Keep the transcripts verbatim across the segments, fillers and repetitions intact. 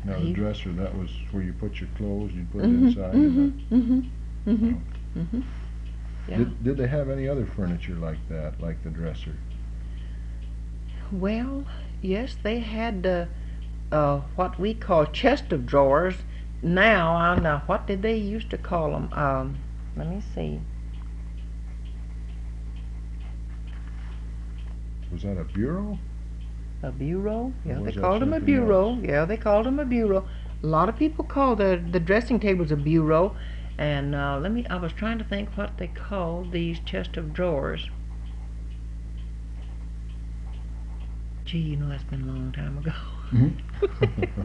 Now the He, dresser, that was where you put your clothes, you put it mm-hmm, inside and mm-hmm, mm-hmm, mm-hmm, that. mm-hmm. Oh. Yeah. Did, did they have any other furniture like that, like the dresser? Well, yes, they had uh, uh, what we call chest of drawers. Now, I don't know, what did they used to call them? Um, let me see. Was that a bureau? A bureau? Or Yeah, they was that called them a something else? bureau. Yeah, they called them a bureau. A lot of people call the the dressing tables a bureau. And uh, let me. I was trying to think what they called these chest of drawers. Gee, you know that's been a long time ago. Mm-hmm.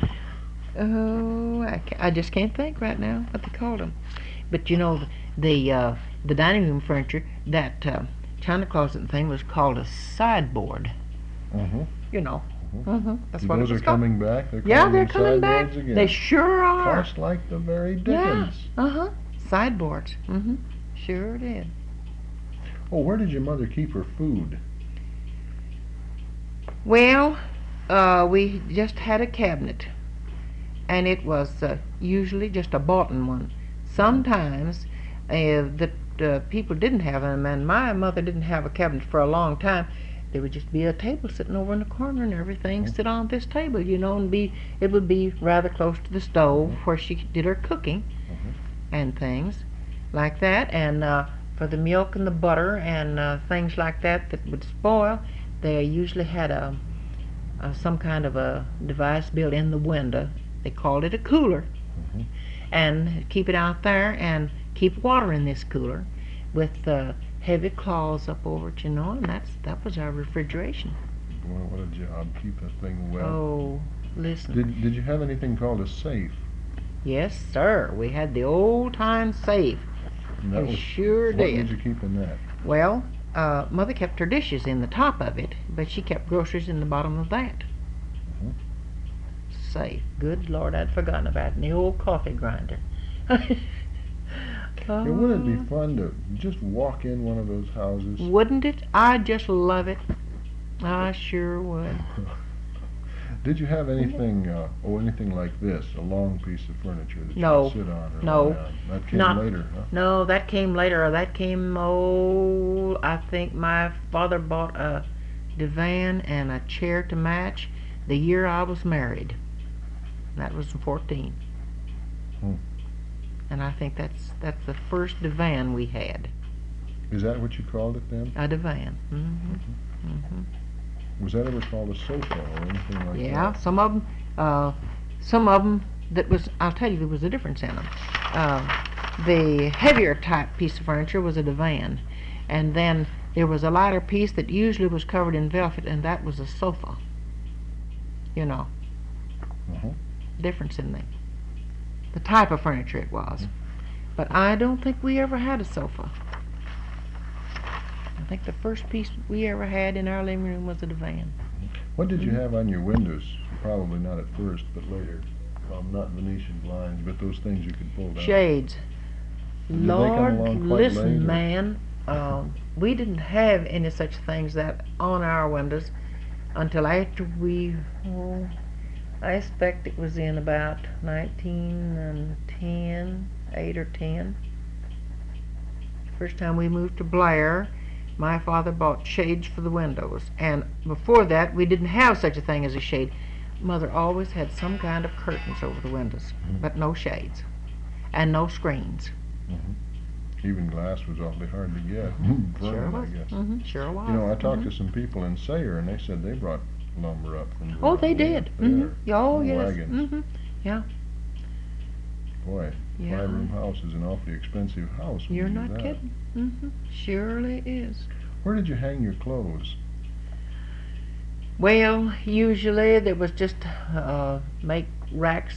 Oh, I, ca- I just can't think right now what they called them. But you know, the the, uh, the dining room furniture, that uh, china closet thing was called a sideboard. Mm-hmm. You know. Mm-hmm. Mm-hmm. That's And what it those was are called. coming back? They're Yeah, calling they're them coming back. sideboards again. They sure are. Cost like the very Yeah. dickens. Uh huh. Sideboards. Mm-hmm. Sure did. Oh, where did your mother keep her food? Well, uh, we just had a cabinet, and it was uh, usually just a boughten one. Sometimes uh, the uh, people didn't have them, and my mother didn't have a cabinet for a long time. There would just be a table sitting over in the corner, and everything Mhm. sit on this table, you know, and be it would be rather close to the stove Mhm. where she did her cooking Mhm. and things like that. And uh, for the milk and the butter and uh, things like that that would spoil, they usually had a, a some kind of a device built in the window. They called it a cooler, Mhm. and keep it out there and keep water in this cooler with uh, heavy claws up over it, you know, and that's that was our refrigeration. Boy, what a job. Keep that thing well. Oh, listen. Did, did you have anything called a safe? Yes, sir. We had the old time safe. And that We was, sure what did. did you keep in that? Well, uh, Mother kept her dishes in the top of it, but she kept groceries in the bottom of that. Mhm. Safe. Good Lord, I'd forgotten about it. And the old coffee grinder. Hey, wouldn't it Oh, be fun to just walk in one of those houses? wouldn't it? I'd just love it. I sure would. Did you have anything, uh, oh, anything like this, a long piece of furniture that No. you could sit on or No. lie on? That came Not- later, huh? No, that came later. That came, oh, I think my father bought a divan and a chair to match the year I was married. That was in fourteen. Hmm. And I think that's that's the first divan we had. Is that what you called it then? A divan. Mm-hmm. Mm-hmm. Was that ever called a sofa or anything like Yeah, that? some of them, uh, some of them that was, I'll tell you, there was a difference in them. Uh, the heavier type piece of furniture was a divan, and then there was a lighter piece that usually was covered in velvet, and that was a sofa. You know, Uh-huh. difference in the the type of furniture it was. But I don't think we ever had a sofa. I think the first piece we ever had in our living room was a divan. What did you Mhm. have on your windows? Probably not at first, but later. Um, not Venetian blinds, but those things you could pull down. Shades. Did they come Lord, along quite listen, late, or- man. Um, we didn't have any such things that on our windows until after we. Oh, I expect it was in about nineteen ten, eight or ten. First time we moved to Blair, my father bought shades for the windows, and before that we didn't have such a thing as a shade. Mother always had some kind of curtains over the windows, Mhm. but no shades and no screens. Mhm. Even glass was awfully hard to get. Sure Vernon, I was. guess. Mm-hmm. Sure was. You know, I talked Mhm. to some people in Sayre, and they said they brought lumber up from. Oh, they Vernon. did. Yeah, Mm-hmm. Oh, in yes. wagons. Mm-hmm. Yeah. Boy, Yeah. five-room house is an awfully expensive house. when You're you do not that. kidding. Mm-hmm. Surely is. Where did you hang your clothes? Well, usually there was just uh, make racks